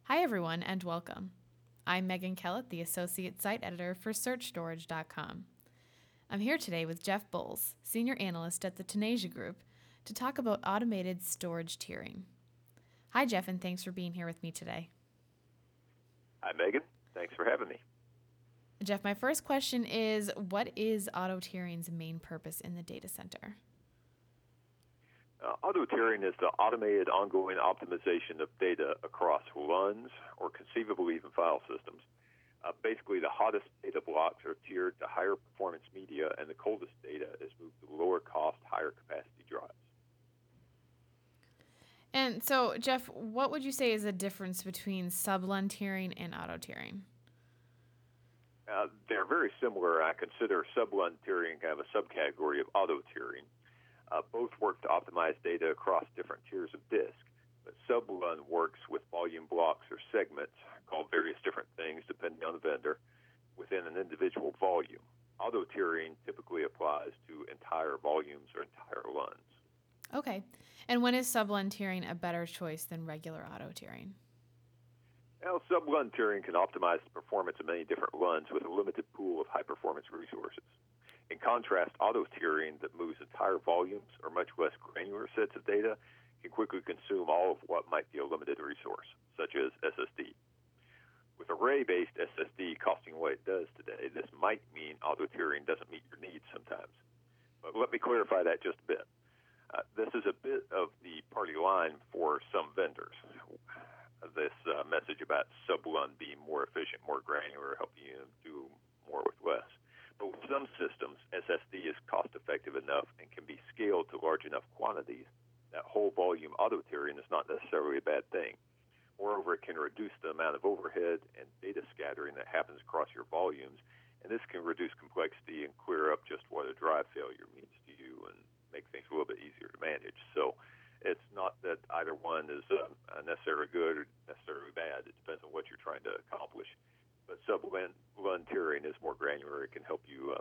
Hi, everyone, and welcome. I'm Megan Kellett, the Associate Site Editor for SearchStorage.com. I'm here today with Jeff Bowles, Senior Analyst at the Tenasia Group, to talk about automated storage tiering. Hi, Jeff, and thanks for being here with me today. Hi, Megan. Thanks for having me. Jeff, my first question is, what is auto-tiering's main purpose in the data center? Auto-tiering is the automated ongoing optimization of data across LUNs or conceivably even file systems. Basically, the hottest data blocks are tiered to higher performance media, and the coldest data is moved to lower cost, higher capacity drives. And so, Jeff, what would you say is the difference between sub-LUN tiering and auto-tiering? They're very similar. I consider sub-LUN tiering kind of a subcategory of auto-tiering. Both work to optimize data across different tiers of disk, but sub-LUN works with volume blocks or segments, called various different things depending on the vendor, within an individual volume. Auto-tiering typically applies to entire volumes or entire LUNs. Okay. And when is sub-LUN tiering a better choice than regular auto-tiering? Now, sub-LUN tiering can optimize the performance of many different LUNs with a limited pool of high-performance resources. In contrast, auto-tiering that moves entire volumes or much less granular sets of data can quickly consume all of what might be a limited resource, such as SSD. With array-based SSD costing what it does today, this might mean auto-tiering doesn't meet your needs sometimes. But let me clarify that just a bit. This is a bit of the party line for some vendors. This message about sub-LUN being more efficient, more granular, helping you do more with less. But with some systems, SSD is cost-effective enough and can be scaled to large enough quantities that whole volume auto-tiering is not necessarily a bad thing. Moreover, it can reduce the amount of overhead and data scattering that happens across your volumes, and this can reduce complexity and clear up just what a drive failure means to you and make things a little bit easier to manage. So it's not that either one is necessarily good or necessarily bad. It depends on what you're trying to accomplish. But sub-LUN tiering is more granular. It can help you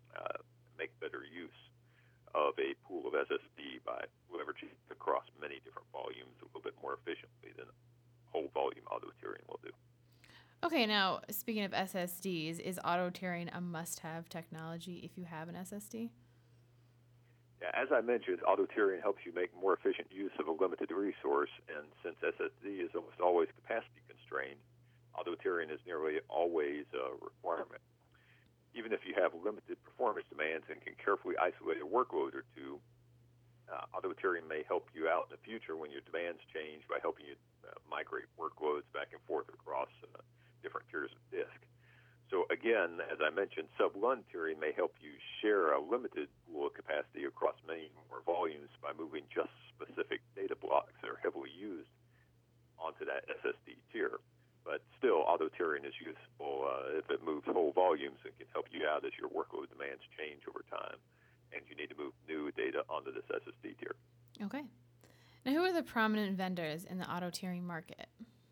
make better use of a pool of SSD by leveraging across many different volumes a little bit more efficiently than whole volume auto-tiering will do. Okay, now, speaking of SSDs, is auto-tiering a must-have technology if you have an SSD? Yeah, as I mentioned, auto-tiering helps you make more efficient use of a limited resource, and since SSD is almost always capacity constrained, auto-tiering is nearly always a requirement. Even if you have limited performance demands and can carefully isolate a workload or two, auto-tiering may help you out in the future when your demands change by helping you migrate workloads back and forth across different tiers of disk. So again, as I mentioned, sub-LUN tiering may help you share a limited pool of capacity across many more volumes by moving just specific data blocks that are heavily used onto that SSD tier. But still, auto-tiering is useful if it moves whole volumes and can help you out as your workload demands change over time and you need to move new data onto this SSD tier. Okay. Now, who are the prominent vendors in the auto-tiering market?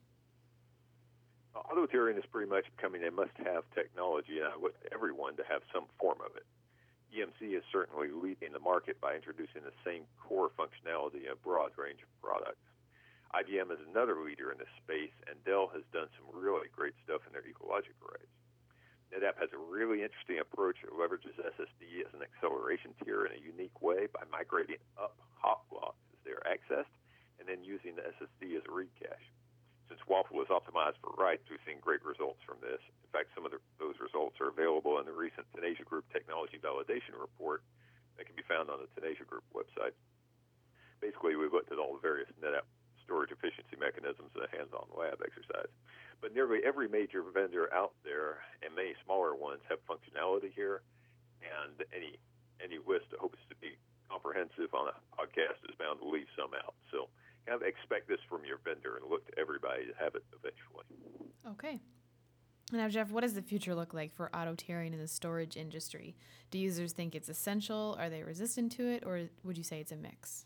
Auto-tiering is pretty much becoming a must-have technology, and I want everyone to have some form of it. EMC is certainly leading the market by introducing the same core functionality in a broad range of products. IBM is another leader in this space, and Dell has done some really great stuff in their EcoLogic arrays. NetApp has a really interesting approach that leverages SSD as an acceleration tier in a unique way by migrating up hot blocks as they are accessed and then using the SSD as a read cache. Since Waffle is optimized for writes, we've seen great results from this. In fact, some of those results are available in the recent Tenasia Group Technology Validation Report that can be found on the Tenasia Group website. Basically, we've looked at all the various NetApp storage efficiency mechanisms in a hands-on lab exercise. But nearly every major vendor out there and many smaller ones have functionality here, and any list that hopes to be comprehensive on a podcast is bound to leave some out. So kind of expect this from your vendor and look to everybody to have it eventually. Okay. Now, Jeff, what does the future look like for auto-tiering in the storage industry? Do users think it's essential? Are they resistant to it? Or would you say it's a mix?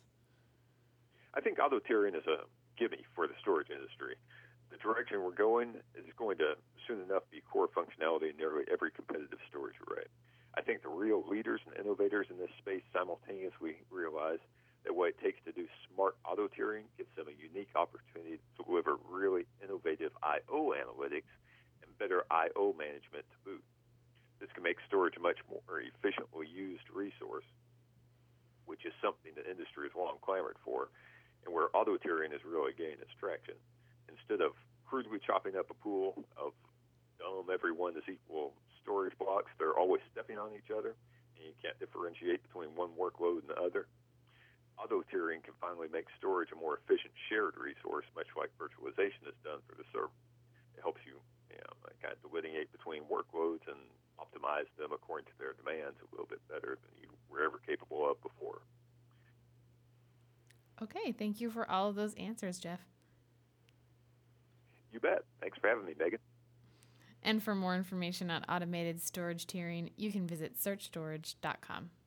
I think auto-tiering is a gimme for the storage industry. The direction we're going is going to soon enough be core functionality in nearly every competitive storage array. I think the real leaders and innovators in this space simultaneously realize that what it takes to do smart auto-tiering gives them a unique opportunity to deliver really innovative I/O analytics and better I/O management to boot. This can make storage a much more efficiently used resource, which is something the industry has long clamored for, and where auto tiering has really gained its traction. Instead of crudely chopping up a pool of every one is equal storage blocks, they're always stepping on each other, and you can't differentiate between one workload and the other. Auto tiering can finally make storage a more efficient shared resource, much like virtualization has done for the server. It helps you, kind of delineate between workloads and optimize them according to their demands a little bit better than you were ever capable of before. Okay, thank you for all of those answers, Jeff. You bet. Thanks for having me, Megan. And for more information on automated storage tiering, you can visit searchstorage.com.